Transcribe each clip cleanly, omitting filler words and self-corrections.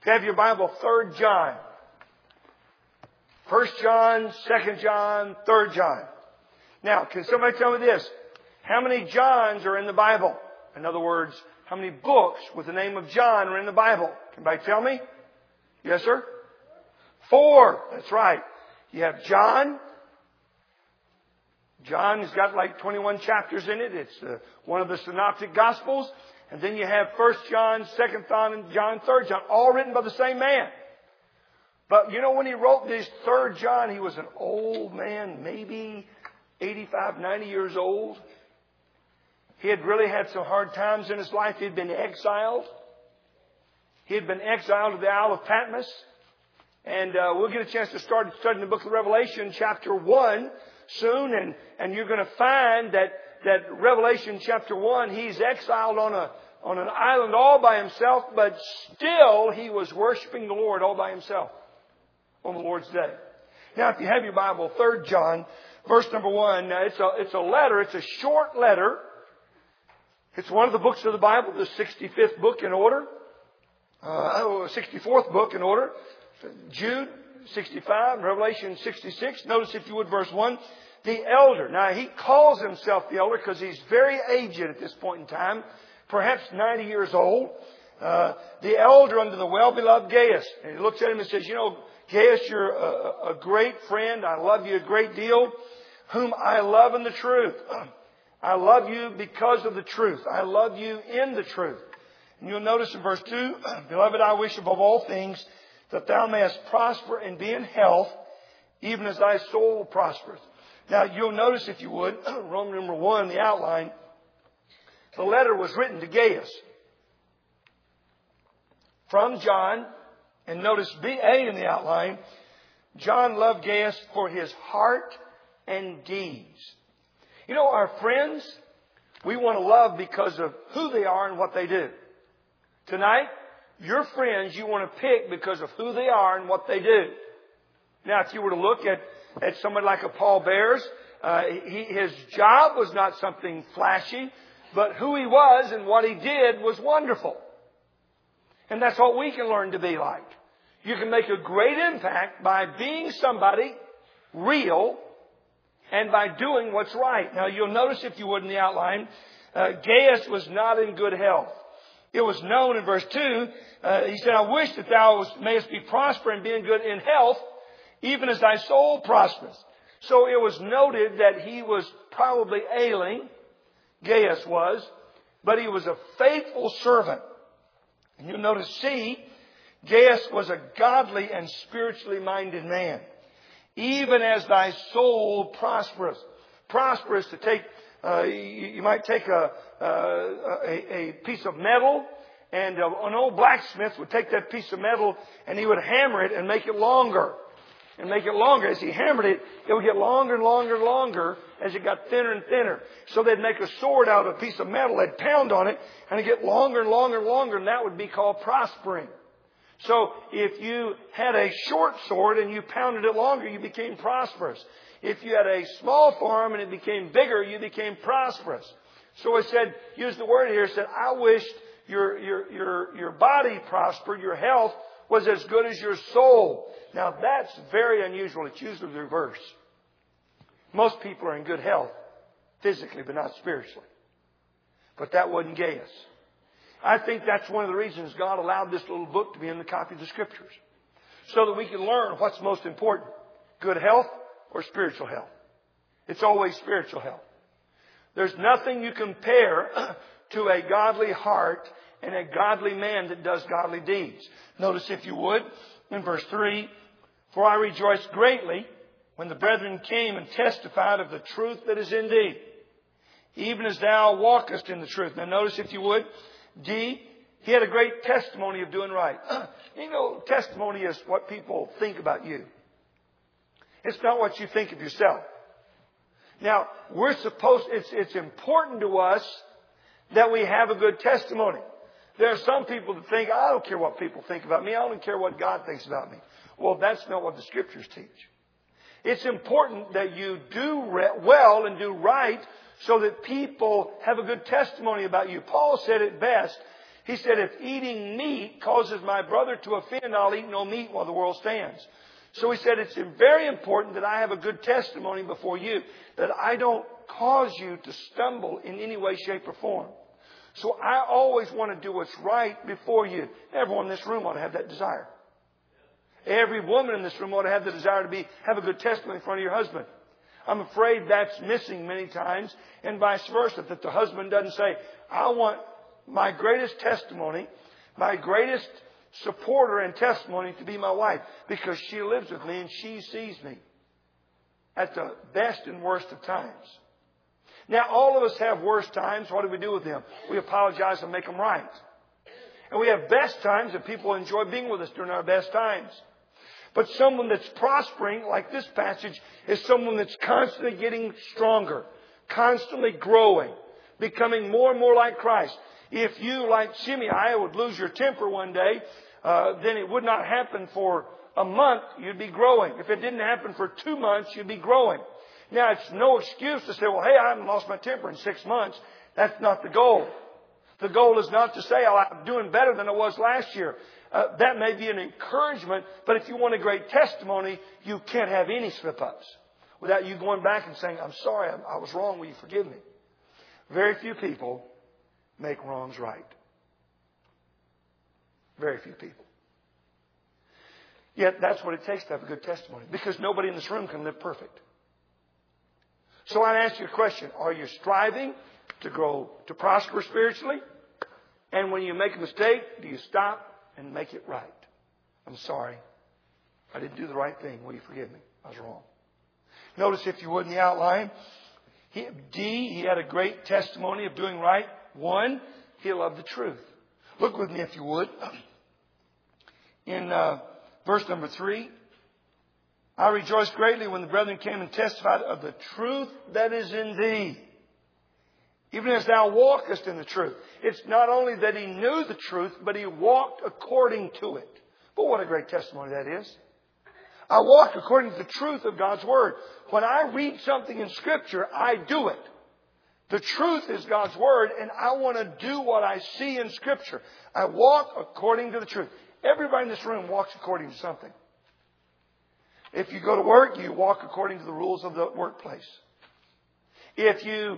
you have your Bible, 3 John. 1 John, 2 John, 3 John. Now, can somebody tell me this? How many Johns are in the Bible? In other words, how many books with the name of John are in the Bible? Can anybody tell me? Yes, sir? 4. That's right. You have John. John has got like 21 chapters in it. It's one of the synoptic gospels. And then you have 1 John, 2 John, 3 John, all written by the same man. But you know, when he wrote this 3 John, he was an old man, maybe 85, 90 years old. He had really had some hard times in his life. He had been exiled. He had been exiled to the Isle of Patmos. And we'll get a chance to start studying the book of Revelation, chapter 1, soon. And you're going to find that Revelation chapter 1, he's exiled on an island all by himself, but still he was worshiping the Lord all by himself on the Lord's day. Now, if you have your Bible, 3 John, verse number 1, it's a letter. It's a short letter. It's one of the books of the Bible, the 65th book in order. 64th book in order. Jude, 65, Revelation 66. Notice, if you would, verse 1. The elder. Now, he calls himself the elder because he's very aged at this point in time. Perhaps 90 years old. The elder unto the well-beloved Gaius. And he looks at him and says, you know, Gaius, you're a great friend. I love you a great deal. Whom I love in the truth. I love you because of the truth. I love you in the truth. And you'll notice in verse 2, Beloved, I wish above all things that thou mayest prosper and be in health, even as thy soul prospereth. Now, you'll notice, if you would, Roman number 1, the outline, the letter was written to Gaius from John. And notice B.A. in the outline, John loved Gaius for his heart and deeds. You know, our friends, we want to love because of who they are and what they do. Tonight, your friends you want to pick because of who they are and what they do. Now, if you were to look at somebody like a Paul Bears, his job was not something flashy, but who he was and what he did was wonderful. And that's what we can learn to be like. You can make a great impact by being somebody real and by doing what's right. Now, you'll notice, if you would, in the outline, Gaius was not in good health. It was known in verse 2, he said, I wish that thou mayest be prosper and be in good in health, even as thy soul prospers. So it was noted that he was probably ailing, Gaius was, but he was a faithful servant. And you'll notice, C, Gaius was a godly and spiritually minded man. Even as thy soul prospereth. Prosperous to take, you might take a piece of metal, and an old blacksmith would take that piece of metal and he would hammer it and make it longer. And make it longer. As he hammered it, it would get longer and longer and longer as it got thinner and thinner. So they'd make a sword out of a piece of metal, they'd pound on it, and it'd get longer and longer and longer, and that would be called prospering. So if you had a short sword and you pounded it longer, you became prosperous. If you had a small farm and it became bigger, you became prosperous. So it said, use the word here, it said, I wished your body prospered, your health was as good as your soul. Now that's very unusual. It's usually the reverse. Most people are in good health physically, but not spiritually. But that wasn't Gaius. I think that's one of the reasons God allowed this little book to be in the copy of the Scriptures. So that we can learn what's most important. Good health or spiritual health. It's always spiritual health. There's nothing you compare to a godly heart and a godly man that does godly deeds. Notice, if you would, in verse 3, For I rejoiced greatly when the brethren came and testified of the truth that is in thee, even as thou walkest in the truth. Now notice, if you would, D, he had a great testimony of doing right. You know, testimony is what people think about you. It's not what you think of yourself. Now, it's important to us that we have a good testimony. There are some people that think, I don't care what people think about me. I don't care what God thinks about me. Well, that's not what the Scriptures teach. It's important that you do well and do right so that people have a good testimony about you. Paul said it best. He said, if eating meat causes my brother to offend, I'll eat no meat while the world stands. So he said, it's very important that I have a good testimony before you, that I don't cause you to stumble in any way, shape, or form. So I always want to do what's right before you. Everyone in this room ought to have that desire. Every woman in this room ought to have the desire to have a good testimony in front of your husband. I'm afraid that's missing many times, and vice versa, that the husband doesn't say, I want my greatest testimony, my greatest supporter and testimony to be my wife, because she lives with me and she sees me at the best and worst of times. Now, all of us have worst times. What do we do with them? We apologize and make them right. And we have best times, and people enjoy being with us during our best times. But someone that's prospering, like this passage, is someone that's constantly getting stronger, constantly growing, becoming more and more like Christ. If you, like Shimei, would lose your temper one day, then it would not happen for a month. You'd be growing. If it didn't happen for 2 months, you'd be growing. Now, it's no excuse to say, well, hey, I haven't lost my temper in 6 months. That's not the goal. The goal is not to say, oh, I'm doing better than I was last year. That may be an encouragement, but if you want a great testimony, you can't have any slip-ups without you going back and saying, I'm sorry, I was wrong. Will you forgive me? Very few people make wrongs right. Very few people. Yet that's what it takes to have a good testimony, because nobody in this room can live perfect. So I ask you a question. Are you striving to grow, to prosper spiritually? And when you make a mistake, do you stop and make it right? I'm sorry. I didn't do the right thing. Will you forgive me? I was wrong. Notice, if you would, in the outline, he had a great testimony of doing right. 1, he loved the truth. Look with me, if you would, in verse number 3. I rejoiced greatly when the brethren came and testified of the truth that is in thee, even as thou walkest in the truth. It's not only that he knew the truth, but he walked according to it. But what a great testimony that is. I walk according to the truth of God's Word. When I read something in Scripture, I do it. The truth is God's Word, and I want to do what I see in Scripture. I walk according to the truth. Everybody in this room walks according to something. If you go to work, you walk according to the rules of the workplace. If you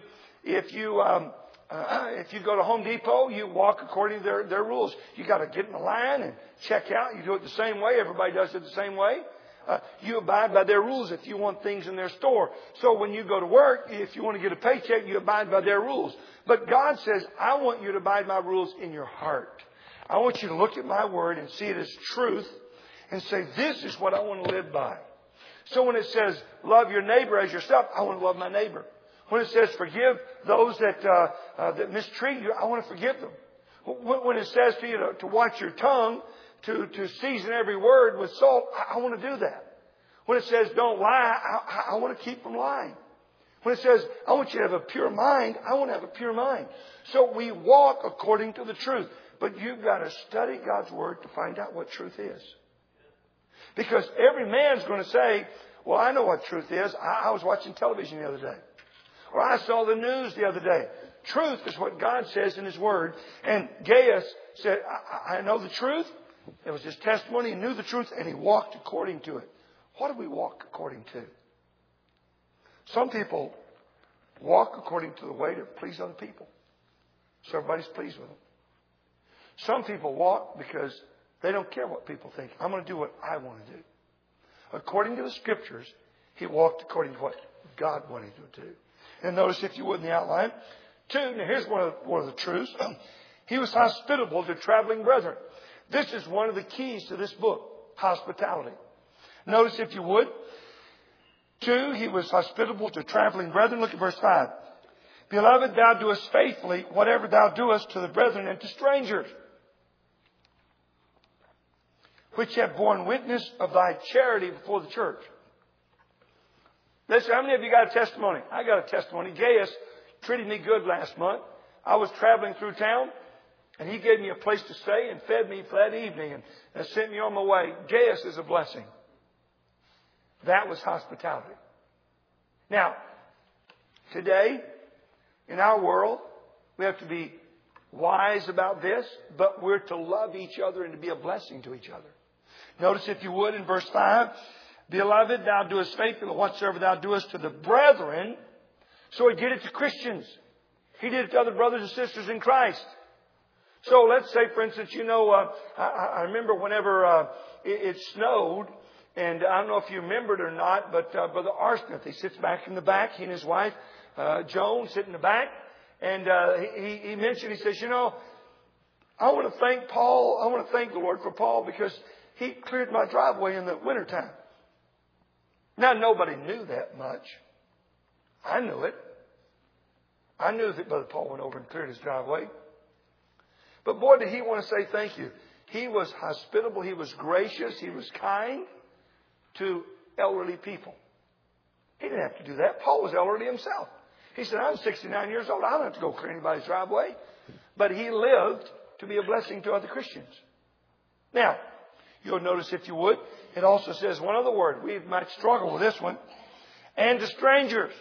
go to Home Depot, you walk according to their rules. You got to get in the line and check out. You do it the same way. Everybody does it the same way. You abide by their rules if you want things in their store. So when you go to work, if you want to get a paycheck, you abide by their rules. But God says, I want you to abide by rules in your heart. I want you to look at my Word and see it as truth and say, this is what I want to live by. So when it says, love your neighbor as yourself, I want to love my neighbor. When it says, forgive those that mistreat you, I want to forgive them. When it says to you to watch your tongue, to season every word with salt, I want to do that. When it says, don't lie, I want to keep from lying. When it says, I want you to have a pure mind, I want to have a pure mind. So we walk according to the truth. But you've got to study God's Word to find out what truth is. Because every man's going to say, well, I know what truth is. I was watching television the other day. Or I saw the news the other day. Truth is what God says in His Word. And Gaius said, I know the truth. It was his testimony. He knew the truth and he walked according to it. What do we walk according to? Some people walk according to the way to please other people, so everybody's pleased with them. Some people walk because they don't care what people think. I'm going to do what I want to do. According to the Scriptures, he walked according to what God wanted him to do. And notice, if you would, in the outline, 2, now here's one of the truths. He was hospitable to traveling brethren. This is one of the keys to this book, hospitality. Notice, if you would, 2, he was hospitable to traveling brethren. Look at verse 5. Beloved, thou doest faithfully whatever thou doest to the brethren and to strangers, which have borne witness of thy charity before the church. Listen, how many of you got a testimony? I got a testimony. Gaius treated me good last month. I was traveling through town, and he gave me a place to stay and fed me for that evening and sent me on my way. Gaius is a blessing. That was hospitality. Now, today, in our world, we have to be wise about this, but we're to love each other and to be a blessing to each other. Notice, if you would, in verse 5, Beloved, thou doest faithfully whatsoever thou doest to the brethren. So he did it to Christians. He did it to other brothers and sisters in Christ. So let's say, for instance, I remember whenever it snowed, and I don't know if you remember it or not, but Brother Arsmith, he sits back in the back. He and his wife, Joan, sit in the back. And he mentioned, he says, I want to thank Paul. I want to thank the Lord for Paul because he cleared my driveway in the wintertime. Now, nobody knew that much. I knew it. I knew that Brother Paul went over and cleared his driveway. But boy, did he want to say thank you. He was hospitable. He was gracious. He was kind to elderly people. He didn't have to do that. Paul was elderly himself. He said, I'm 69 years old. I don't have to go clear anybody's driveway. But he lived to be a blessing to other Christians. Now, you'll notice, if you would, it also says one other word. We might struggle with this one. And to strangers.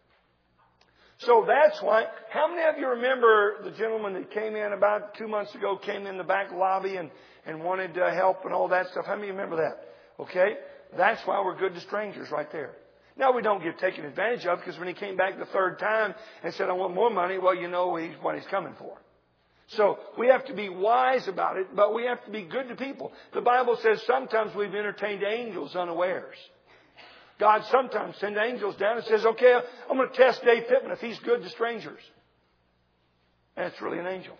So that's why. How many of you remember the gentleman that came in about 2 months ago, came in the back lobby and wanted help and all that stuff? How many of you remember that? Okay? That's why we're good to strangers right there. Now, we don't get taken advantage of, because when he came back the third time and said, I want more money, well, what he's coming for. So we have to be wise about it, but we have to be good to people. The Bible says sometimes we've entertained angels unawares. God sometimes sends angels down and says, okay, I'm going to test Dave Pittman if he's good to strangers. And it's really an angel.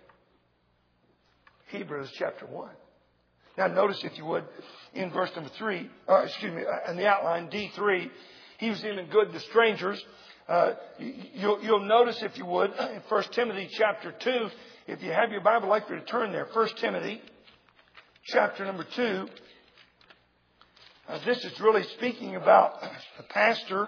Hebrews chapter 1. Now notice, if you would, in verse number 3, in the outline, D3, he was even good to strangers. You'll notice, if you would, in 1 Timothy chapter 2, if you have your Bible, I'd like for you to turn there. 1 Timothy chapter number 2. This is really speaking about the pastor.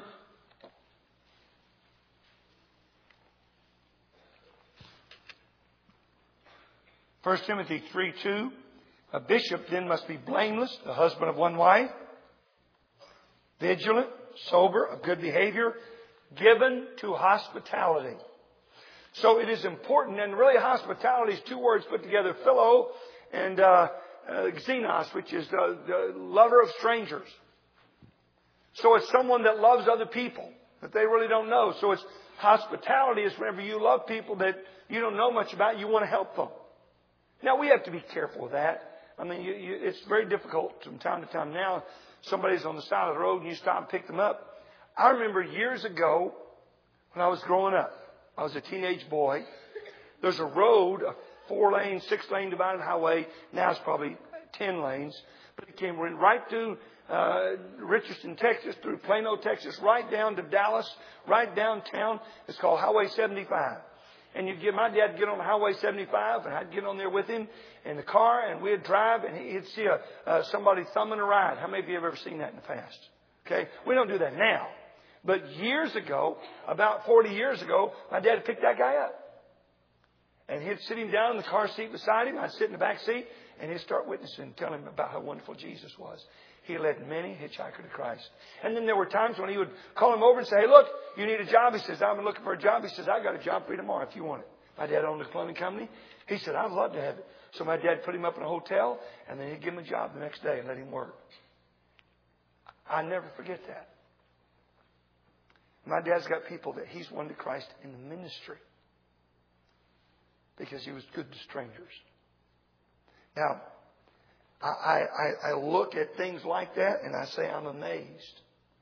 First Timothy 3:2. A bishop then must be blameless, the husband of one wife, vigilant, sober, of good behavior, given to hospitality. So it is important, and really hospitality is two words put together, philo and xenos, which is the lover of strangers. So it's someone that loves other people that they really don't know. So it's hospitality is whenever you love people that you don't know much about, you want to help them. Now, we have to be careful with that. I mean, it's very difficult from time to time. Now, somebody's on the side of the road and you stop and pick them up. I remember years ago when I was growing up, I was a teenage boy. There's a road, a 4-lane, 6-lane divided highway. Now it's probably 10 lanes. But it came right through Richardson, Texas, through Plano, Texas, right down to Dallas, right downtown. It's called Highway 75. And my dad would get on Highway 75, and I'd get on there with him in the car, and we'd drive, and he'd see somebody thumbing a ride. How many of you have ever seen that in the past? Okay, we don't do that now. But years ago, about 40 years ago, my dad would pick that guy up. And he'd sit him down in the car seat beside him. I'd sit in the back seat, and he'd start witnessing, telling him about how wonderful Jesus was. He led many hitchhiker to Christ. And then there were times when he would call him over and say, hey, look, you need a job. He says, I've been looking for a job. He says, I got a job for you tomorrow if you want it. My dad owned a plumbing company. He said, I'd love to have it. So my dad put him up in a hotel, and then he'd give him a job the next day and let him work. I never forget that. My dad's got people that he's won to Christ in the ministry because he was good to strangers. Now, I look at things like that and I say I'm amazed.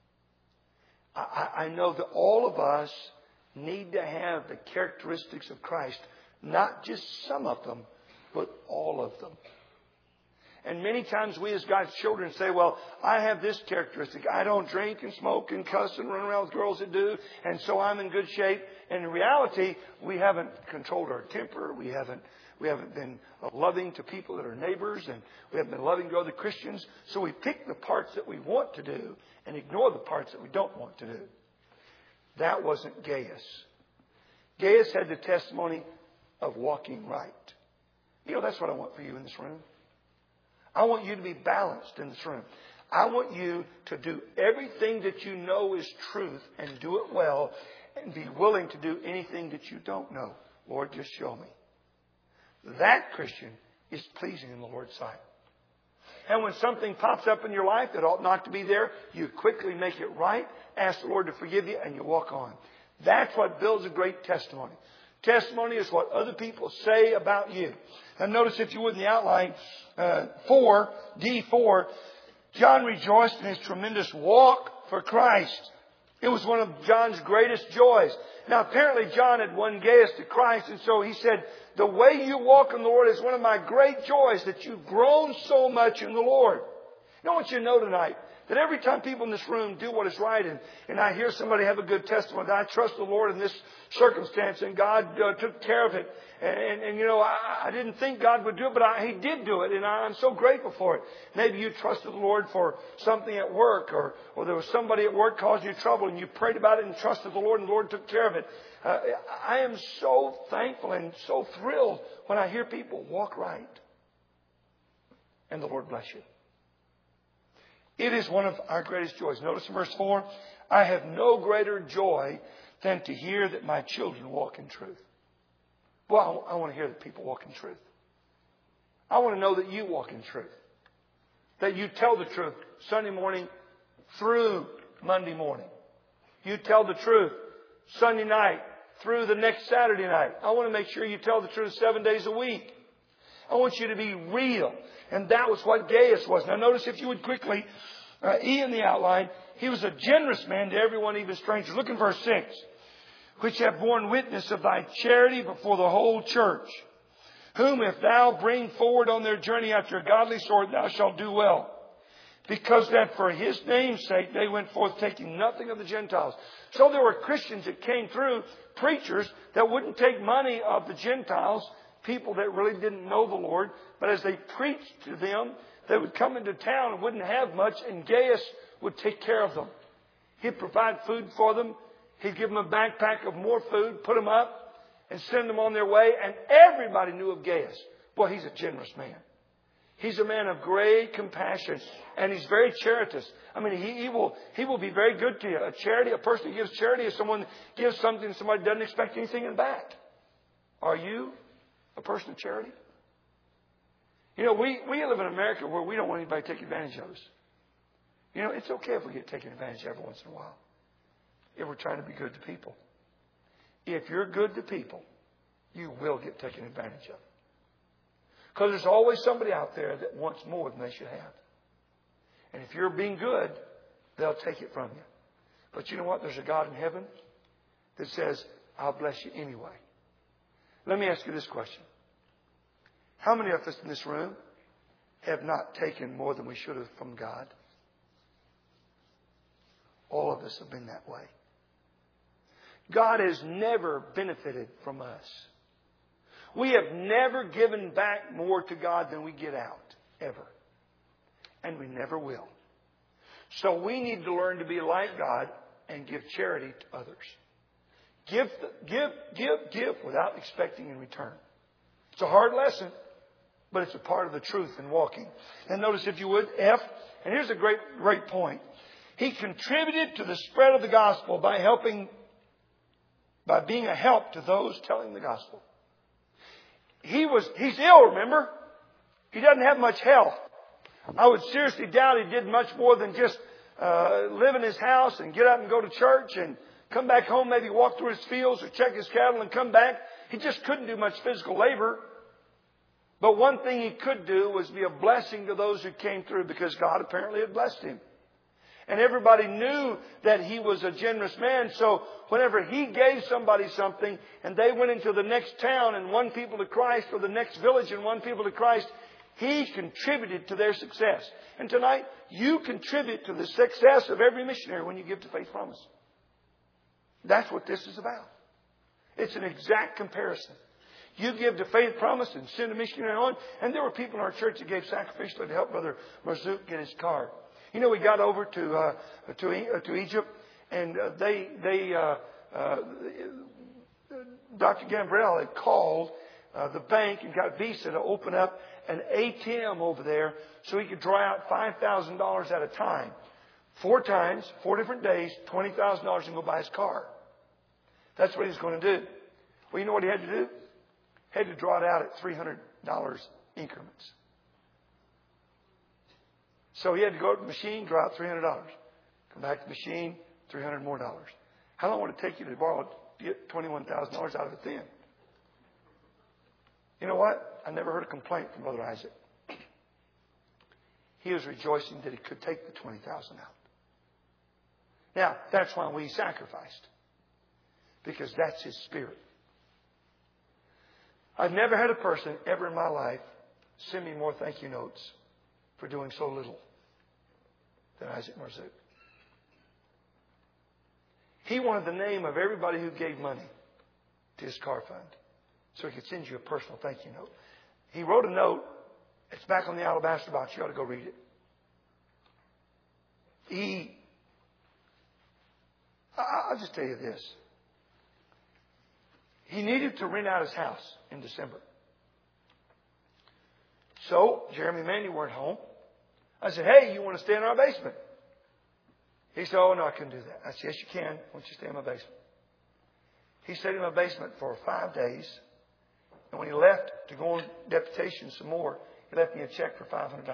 I know that all of us need to have the characteristics of Christ, not just some of them, but all of them. And many times we as God's children say, well, I have this characteristic. I don't drink and smoke and cuss and run around with girls that do, and so I'm in good shape. And in reality, we haven't controlled our temper. We haven't been loving to people that are neighbors, and we haven't been loving to other Christians. So we pick the parts that we want to do and ignore the parts that we don't want to do. That wasn't Gaius. Gaius had the testimony of walking right. That's what I want for you in this room. I want you to be balanced in this room. I want you to do everything that you know is truth and do it well, and be willing to do anything that you don't know. Lord, just show me. that Christian is pleasing in the Lord's sight. And when something pops up in your life that ought not to be there, you quickly make it right, ask the Lord to forgive you, and you walk on. That's what builds a great testimony. Testimony is what other people say about you. Now notice, if you would, in the outline, D4, John rejoiced in his tremendous walk for Christ. It was one of John's greatest joys. Now apparently John had won Gaius to Christ, and so he said, the way you walk in the Lord is one of my great joys, that you've grown so much in the Lord. You know what you know tonight? That every time people in this room do what is right, and I hear somebody have a good testimony, that I trust the Lord in this circumstance, and God took care of it. And you know, I didn't think God would do it, but He did do it, and I'm so grateful for it. Maybe you trusted the Lord for something at work, or there was somebody at work causing you trouble, and you prayed about it and trusted the Lord, and the Lord took care of it. I am so thankful and so thrilled when I hear people walk right. And the Lord bless you. It is one of our greatest joys. Notice in verse 4, I have no greater joy than to hear that my children walk in truth. Well, I want to hear that people walk in truth. I want to know that you walk in truth. That you tell the truth Sunday morning through Monday morning. You tell the truth Sunday night through the next Saturday night. I want to make sure you tell the truth 7 days a week. I want you to be real. And that was what Gaius was. Now notice, if you would quickly, E in the outline, he was a generous man to everyone, even strangers. Look in verse 6. Which have borne witness of thy charity before the whole church, whom if thou bring forward on their journey after a godly sort, thou shalt do well. Because that for His name's sake they went forth, taking nothing of the Gentiles. So there were Christians that came through, preachers that wouldn't take money of the Gentiles, people that really didn't know the Lord. But as they preached to them, they would come into town and wouldn't have much, and Gaius would take care of them. He'd provide food for them. He'd give them a backpack of more food, put them up, and send them on their way. And everybody knew of Gaius. Boy, he's a generous man. He's a man of great compassion, and he's very charitous. I mean, he will be very good to you. A person who gives charity is someone who gives something and somebody doesn't expect anything in back. Are you a person of charity? You know, we live in America where we don't want anybody to take advantage of us. You know, it's okay if we get taken advantage of every once in a while, if we're trying to be good to people. If you're good to people, you will get taken advantage of. Because there's always somebody out there that wants more than they should have. And if you're being good, they'll take it from you. But you know what? There's a God in heaven that says, I'll bless you anyway. Let me ask you this question. How many of us in this room have not taken more than we should have from God? All of us have been that way. God has never benefited from us. We have never given back more to God than we get out, ever. And we never will. So we need to learn to be like God and give charity to others. Give without expecting in return. It's a hard lesson, but it's a part of the truth in walking. And notice, if you would, F, and here's a great point. He contributed to the spread of the gospel by being a help to those telling the gospel. He's ill, remember? He doesn't have much health. I would seriously doubt he did much more than just live in his house and get up and go to church and come back home, maybe walk through his fields or check his cattle and come back. He just couldn't do much physical labor. But one thing he could do was be a blessing to those who came through, because God apparently had blessed him. And everybody knew that he was a generous man. So whenever he gave somebody something and they went into the next town and won people to Christ, or the next village and won people to Christ, he contributed to their success. And tonight, you contribute to the success of every missionary when you give to Faith Promise. That's what this is about. It's an exact comparison. You give to Faith Promise and send a missionary on. And there were people in our church that gave sacrificially to help Brother Marzouk get his car. You know, we got over to Egypt, and Dr. Gambrell had called the bank and got Visa to open up an ATM over there so he could draw out $5,000 at a time. 4 times, 4 different days, $20,000, and go buy his car. That's what he's going to do. Well, you know what he had to do? had to draw it out at $300 increments. So he had to go to the machine, draw out $300. Come back to the machine, $300 more. How long would it take you to borrow get $21,000 out of it then? You know what? I never heard a complaint from Brother Isaac. He was rejoicing that he could take the $20,000 out. Now, that's why we sacrificed. Because that's his spirit. I've never had a person ever in my life send me more thank you notes for doing so little than Isaac Marzook. He wanted the name of everybody who gave money to his car fund so he could send you a personal thank you note. He wrote a note. It's back on the alabaster box. You ought to go read it. I'll just tell you this. He needed to rent out his house in December. So, Jeremy and Mandy weren't home. I said, hey, you want to stay in our basement? He said, oh, no, I couldn't do that. I said, yes, you can. Why don't you stay in my basement? He stayed in my basement for 5 days. And when he left to go on deputation some more, he left me a check for $500.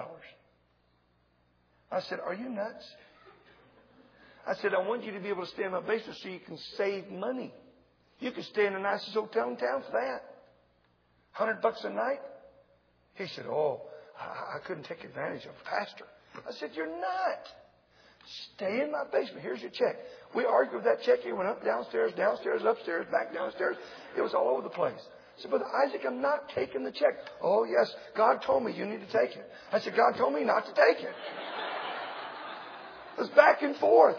I said, are you nuts? I said, I want you to be able to stay in my basement so you can save money. You can stay in the nicest hotel in town for that. $100 a night? He said, oh, I couldn't take advantage of a pastor. I said, you're not. Stay in my basement. Here's your check. We argued with that check. He went up, downstairs, upstairs, back downstairs. It was all over the place. I said, Brother Isaac, I'm not taking the check. Oh, yes, God told me you need to take it. I said, God told me not to take it. It was back and forth.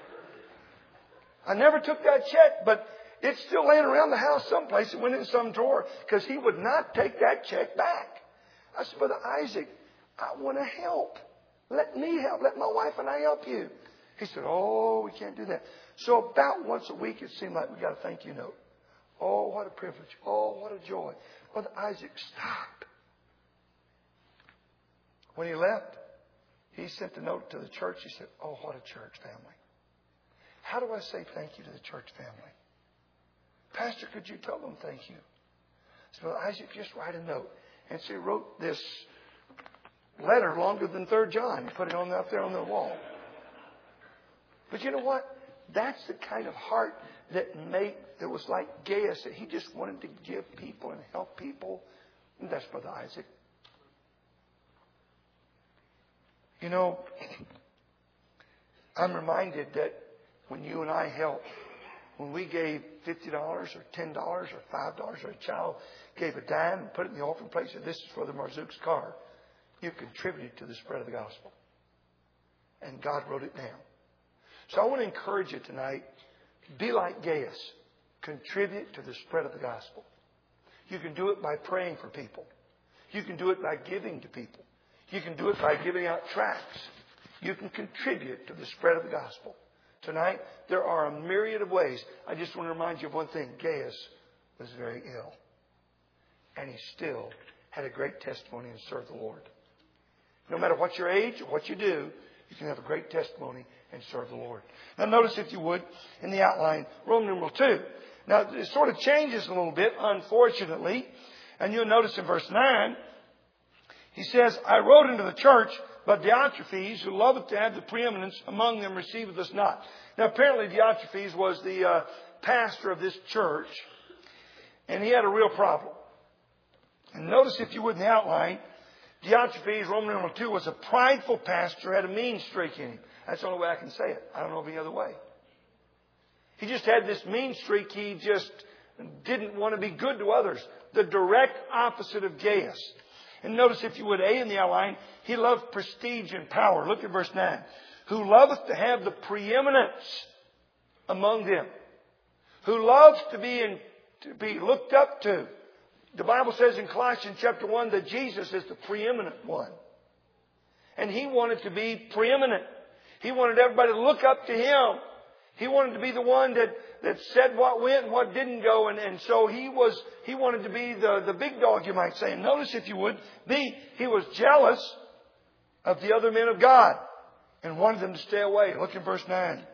I never took that check, but it's still laying around the house someplace. It went in some drawer because he would not take that check back. I said, Brother Isaac, I want to help. Let me help. Let my wife and I help you. He said, oh, we can't do that. So about once a week, it seemed like we got a thank you note. Oh, what a privilege. Oh, what a joy. Brother Isaac, stop. When he left, he sent the note to the church. He said, oh, what a church family. How do I say thank you to the church family? Pastor, could you tell them thank you? So Brother Isaac, just write a note. And so he wrote this letter longer than 3 John. He put it out there on the wall. But you know what? That's the kind of heart that was like Gaius, that he just wanted to give people and help people. And that's Brother Isaac. You know, I'm reminded that when you and I helped, when we gave $50 or $10 or $5 or a child gave a dime and put it in the offering plate and said, this is for the Marzook's car, you contributed to the spread of the gospel. And God wrote it down. So I want to encourage you tonight, be like Gaius. Contribute to the spread of the gospel. You can do it by praying for people. You can do it by giving to people. You can do it by giving out tracts. You can contribute to the spread of the gospel. Tonight, there are a myriad of ways. I just want to remind you of one thing. Gaius was very ill. And he still had a great testimony and served the Lord. No matter what your age or what you do, you can have a great testimony and serve the Lord. Now notice, if you would, in the outline, Roman numeral 2. Now it sort of changes a little bit, unfortunately. And you'll notice in verse 9, he says, I wrote into the church, but Diotrephes, who loveth to have the preeminence among them, receiveth us not. Now apparently Diotrephes was the pastor of this church. And he had a real problem. And notice, if you would, in the outline, Diotrephes, Roman numeral 2, was a prideful pastor, had a mean streak in him. That's the only way I can say it. I don't know of any other way. He just had this mean streak. He just didn't want to be good to others. The direct opposite of Gaius. And notice, if you would, A in the outline, he loved prestige and power. Look at verse 9. Who loveth to have the preeminence among them. Who loves to be looked up to. The Bible says in Colossians chapter 1 that Jesus is the preeminent one. And he wanted to be preeminent. He wanted everybody to look up to him. He wanted to be the one that said what went and what didn't go. And so he wanted to be the big dog, you might say. And notice, if you would, B, he was jealous of the other men of God and wanted them to stay away. Look at verse 9.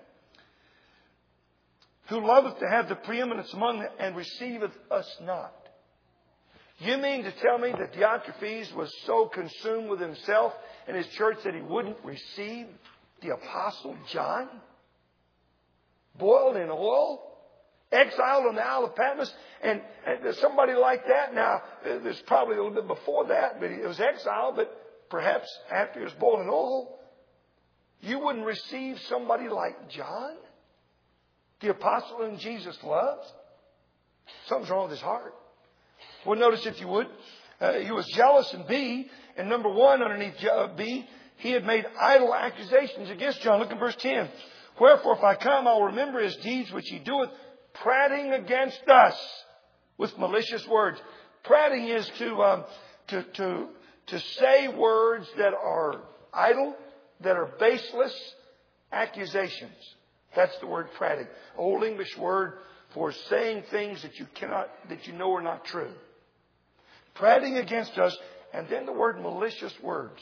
Who loveth to have the preeminence among them and receiveth us not. You mean to tell me that Diotrephes was so consumed with himself and his church that he wouldn't receive the Apostle John? Boiled in oil? Exiled on the Isle of Patmos? And somebody like that, now, there's probably a little bit before that, but he was exiled, but perhaps after he was boiled in oil. You wouldn't receive somebody like John? The apostle whom Jesus loves? Something's wrong with his heart. Well, notice if you would, he was jealous in B. And number 1 underneath B, he had made idle accusations against John. Look at verse 10. Wherefore, if I come, I'll remember his deeds which he doeth, prating against us with malicious words. Prating is to say words that are idle, that are baseless accusations. That's the word prating. Old English word for saying things that you know are not true. Prating against us, and then the word malicious words.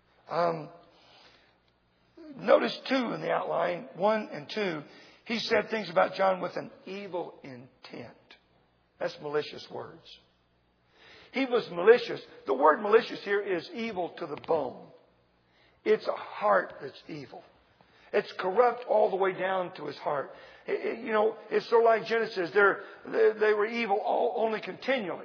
Notice 2 in the outline, 1 and 2. He said things about John with an evil intent. That's malicious words. He was malicious. The word malicious here is evil to the bone. It's a heart that's evil. It's corrupt all the way down to his heart. It's sort of like Genesis. They were evil only continually.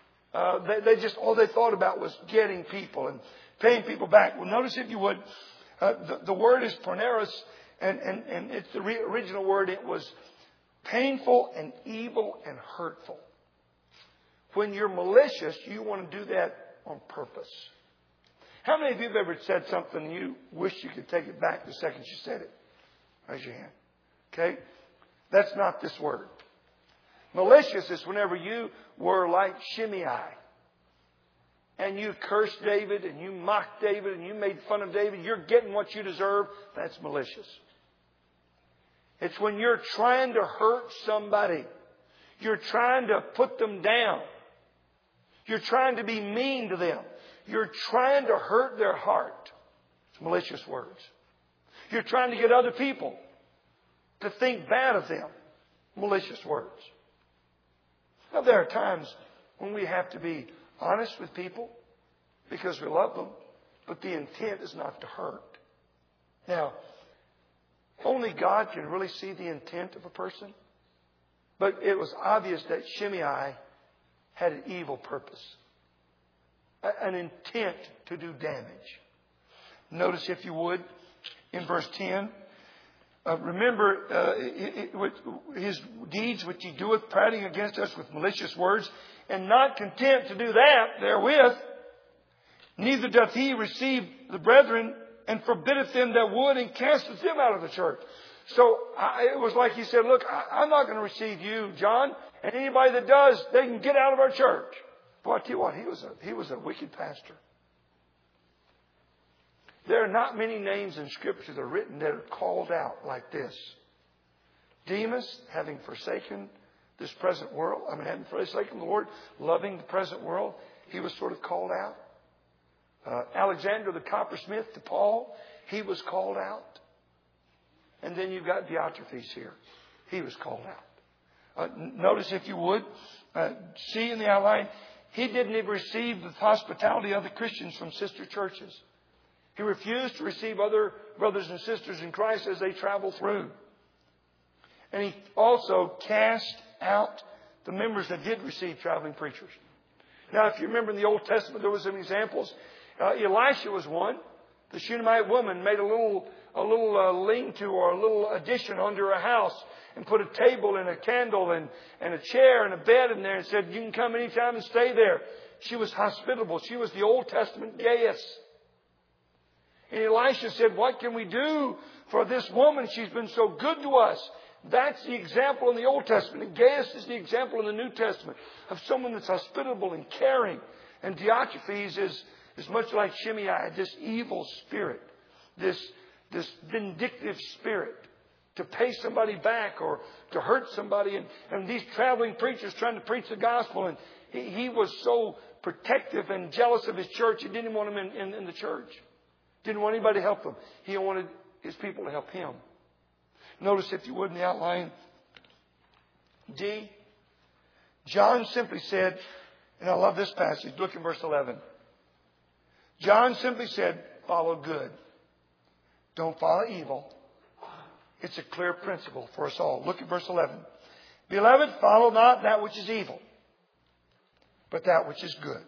All they thought about was getting people and paying people back. Well, notice if you would, the word is porneros, and it's the original word. It was painful and evil and hurtful. When you're malicious, you want to do that on purpose. How many of you have ever said something and you wish you could take it back the second you said it? Raise your hand. Okay? That's not this word. Malicious is whenever you were like Shimei and you cursed David and you mocked David and you made fun of David. You're getting what you deserve. That's malicious. It's when you're trying to hurt somebody. You're trying to put them down. You're trying to be mean to them. You're trying to hurt their heart. It's malicious words. You're trying to get other people to think bad of them. Malicious words. Now, there are times when we have to be honest with people because we love them, but the intent is not to hurt. Now, only God can really see the intent of a person, but it was obvious that Shimei had an evil purpose, an intent to do damage. Notice, if you would, in verse 10, remember his deeds which he doeth, prating against us with malicious words, and not content to do that therewith, neither doth he receive the brethren, and forbiddeth them that would, and casteth them out of the church. So it was like he said, look, I'm not going to receive you, John, and anybody that does, they can get out of our church. Boy, I tell you what, he was a wicked pastor. There are not many names in Scripture that are written that are called out like this. Demas, having forsaken this present world, having forsaken the Lord, loving the present world, he was sort of called out. Alexander the coppersmith to Paul, he was called out. And then you've got Diotrephes here. He was called out. Notice, if you would, see in the outline, he didn't even receive the hospitality of the Christians from sister churches. He refused to receive other brothers and sisters in Christ as they traveled through. And he also cast out the members that did receive traveling preachers. Now, if you remember in the Old Testament, there were some examples. Elisha was one. The Shunammite woman made a little lean-to or a little addition under her house and put a table and a candle and a chair and a bed in there and said, you can come anytime and stay there. She was hospitable. She was the Old Testament Gaius. And Elisha said, what can we do for this woman? She's been so good to us. That's the example in the Old Testament. And Gaius is the example in the New Testament of someone that's hospitable and caring. And Diotrephes is much like Shimei, this evil spirit, this vindictive spirit to pay somebody back or to hurt somebody. And these traveling preachers trying to preach the gospel. And he was so protective and jealous of his church, he didn't want him in the church. Didn't want anybody to help him. He wanted his people to help him. Notice, if you would, in the outline, D. John simply said, And I love this passage. Look in verse 11. John simply said, follow good. Don't follow evil. It's a clear principle for us all. Look at verse 11. Beloved, follow not that which is evil, but that which is good.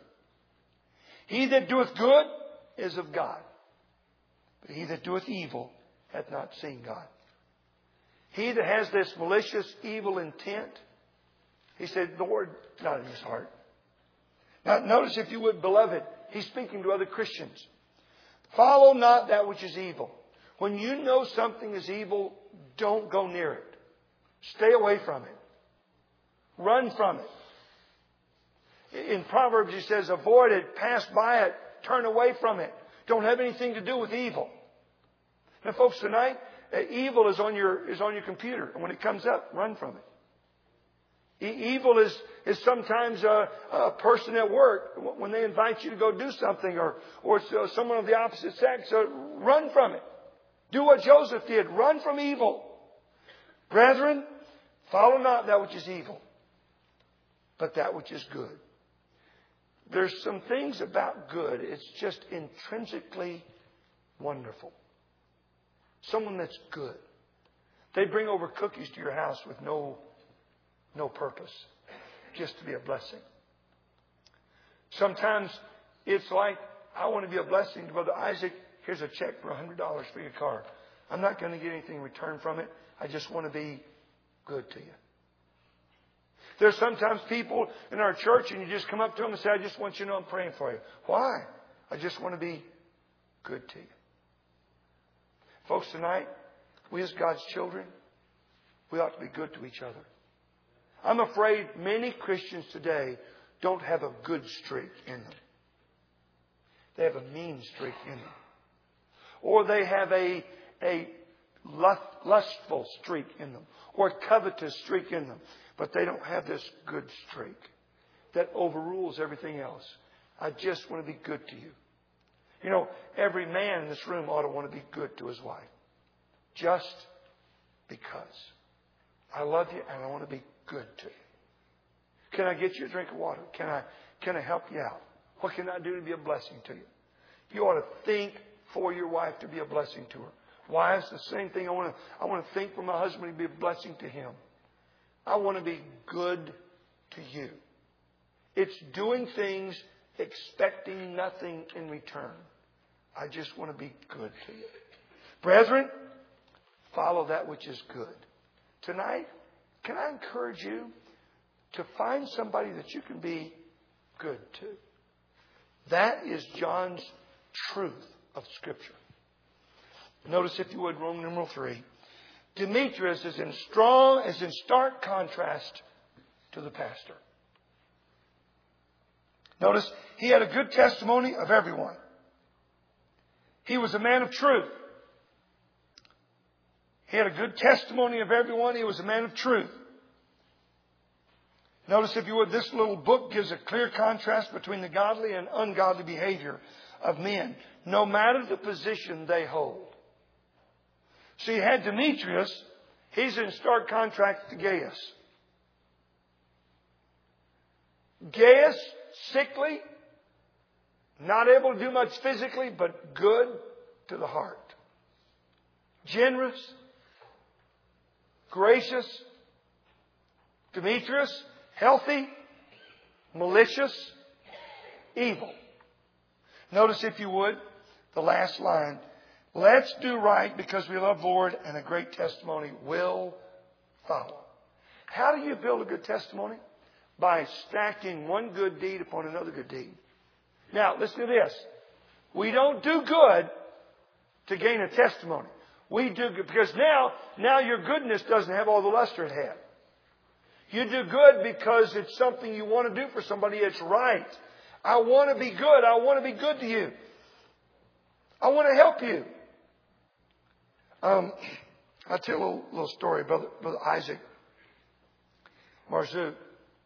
He that doeth good is of God, but he that doeth evil hath not seen God. He that has this malicious, evil intent, he said, the word not in his heart. Now, notice, if you would, beloved, he's speaking to other Christians. Follow not that which is evil. When you know something is evil, don't go near it. Stay away from it. Run from it. In Proverbs, he says, avoid it, pass by it, turn away from it. Don't have anything to do with evil. Now, folks, tonight, evil is on your computer. And when it comes up, run from it. Evil is sometimes a person at work when they invite you to go do something, or someone of the opposite sex. So run from it. Do what Joseph did. Run from evil. Brethren, follow not that which is evil, but that which is good. There's some things about good. It's just intrinsically wonderful. Someone that's good. They bring over cookies to your house with no purpose, just to be a blessing. Sometimes it's like, I want to be a blessing to Brother Isaac. Here's a check for $100 for your car. I'm not going to get anything in return from it. I just want to be good to you. There's sometimes people in our church, and you just come up to them and say, I just want you to know I'm praying for you. Why? I just want to be good to you. Folks, tonight, we as God's children, we ought to be good to each other. I'm afraid many Christians today don't have a good streak in them. They have a mean streak in them. Or they have a lustful streak in them. Or a covetous streak in them. But they don't have this good streak that overrules everything else. I just want to be good to you. You know, every man in this room ought to want to be good to his wife. Just because. I love you and I want to be good to you. Can I get you a drink of water? Can I help you out? What can I do to be a blessing to you? You ought to think for your wife to be a blessing to her. Wives, the same thing. I want to think for my husband to be a blessing to him. I want to be good to you. It's doing things expecting nothing in return. I just want to be good to you. Brethren, follow that which is good. Tonight, can I encourage you to find somebody that you can be good to? That is John's truth of Scripture. Notice, if you would, Roman numeral 3. Demetrius is in stark contrast to the pastor. Notice, he had a good testimony of everyone. He was a man of truth. He had a good testimony of everyone. He was a man of truth. Notice, if you would, this little book gives a clear contrast between the godly and ungodly behavior of men, no matter the position they hold. So you had Demetrius. He's in stark contrast to Gaius. Gaius, sickly, not able to do much physically, but good to the heart. Generous, gracious. Demetrius, healthy, malicious, evil. Notice, if you would, the last line. Let's do right because we love the Lord, and a great testimony will follow. How do you build a good testimony? By stacking one good deed upon another good deed. Now, listen to this. We don't do good to gain a testimony. We do good because now your goodness doesn't have all the luster it had. You do good because it's something you want to do for somebody. It's right. I want to be good. I want to be good to you. I want to help you. I'll tell you a little story. Brother Isaac Marzouk.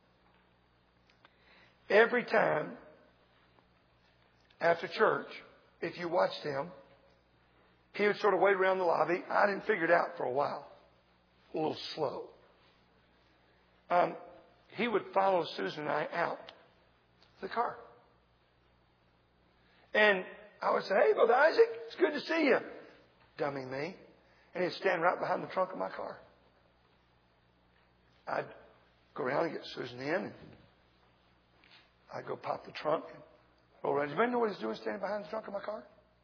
Every time after church, if you watched him, he would sort of wait around the lobby. I didn't figure it out for a while. A little slow. He would follow Susan and I out the car. And I would say, "Hey, Brother Isaac, it's good to see you." Dummy me. And he'd stand right behind the trunk of my car. I'd go around and get Susan in, and I'd go pop the trunk and roll around. Does anybody know what he's doing standing behind the trunk of my car?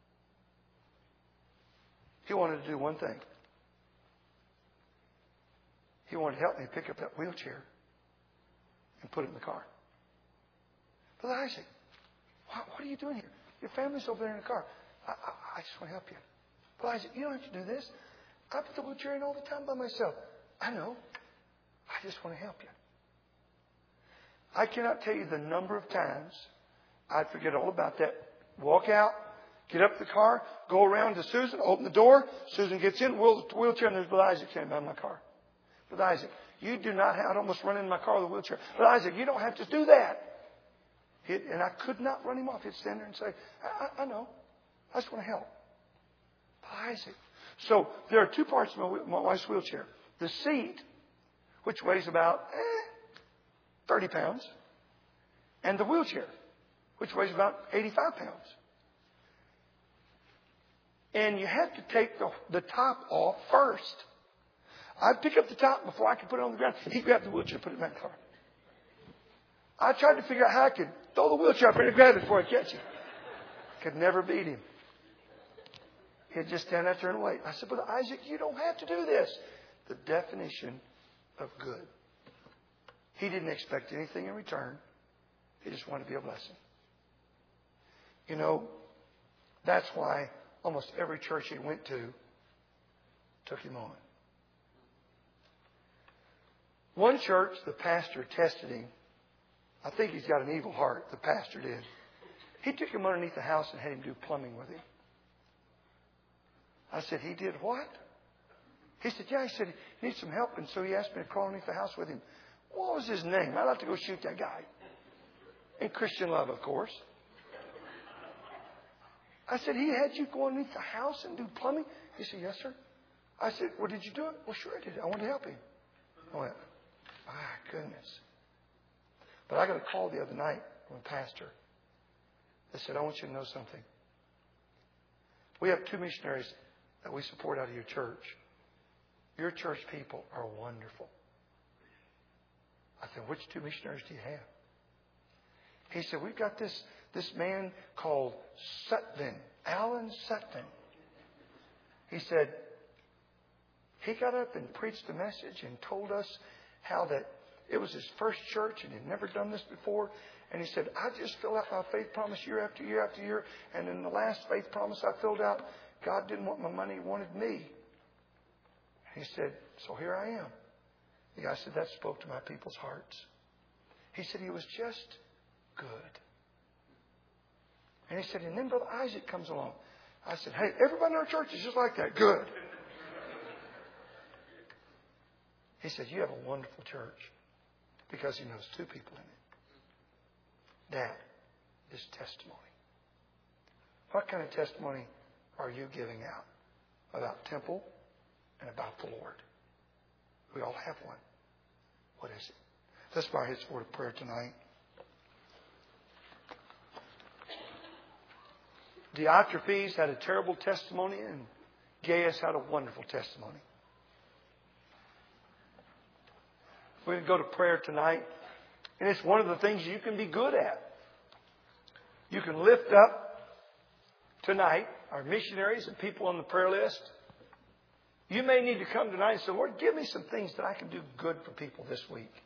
He wanted to do one thing. He wanted to help me pick up that wheelchair and put it in the car. Brother Isaac, what are you doing here? Your family's over there in the car. I just want to help you. Brother Isaac, you don't have to do this. I put the wheelchair in all the time by myself. I know. I just want to help you. I cannot tell you the number of times I'd forget all about that. Walk out, get up the car, go around to Susan, open the door. Susan gets in, wheelchair, and there's Brother Isaac standing behind my car. Brother Isaac, you do not have, I'd almost run in my car with a wheelchair. Brother Isaac, you don't have to do that. And I could not run him off. He'd stand there and say, I know. I just want to help. Brother Isaac. So there are two parts of my wife's wheelchair. The seat, which weighs about 30 pounds, and the wheelchair, which weighs about 85 pounds. And you have to take the top off first. I'd pick up the top before I could put it on the ground. He'd grab the wheelchair and put it back in the car. I tried to figure out how I could throw the wheelchair up and grab it before I catch it. Could never beat him. He'd just stand out there and wait. I said, Brother Isaac, you don't have to do this. The definition of good. He didn't expect anything in return. He just wanted to be a blessing. You know, that's why almost every church he went to took him on. One church, the pastor tested him. I think he's got an evil heart. The pastor did. He took him underneath the house and had him do plumbing with him. I said, he did what? He said, yeah. He said, he needs some help. And so he asked me to crawl underneath the house with him. What was his name? I'd like to go shoot that guy. And Christian Love, of course. I said, he had you go underneath the house and do plumbing? He said, yes, sir. I said, well, did you do it? Well, sure I did. I wanted to help him. I went, my goodness. But I got a call the other night from a pastor that said, I want you to know something. We have 2 missionaries that we support out of your church. Your church people are wonderful. I said, which 2 missionaries do you have? He said, we've got this man called Sutton, Alan Sutton. He said, he got up and preached a message and told us how that it was his first church and he'd never done this before. And he said, I just filled out my faith promise year after year after year. And in the last faith promise I filled out, God didn't want my money, He wanted me. He said, so here I am. The guy said, that spoke to my people's hearts. He said, he was just good. And he said, and then Brother Isaac comes along. I said, hey, everybody in our church is just like that. Good. He said, you have a wonderful church. Because he knows 2 people in it. That is testimony. What kind of testimony are you giving out about Temple and about the Lord? We all have one. What is it? Let's bow our heads for a prayer tonight. Diotrephes had a terrible testimony and Gaius had a wonderful testimony. We're going to go to prayer tonight. And it's one of the things you can be good at. You can lift up tonight our missionaries and people on the prayer list. You may need to come tonight and say, Lord, give me some things that I can do good for people this week.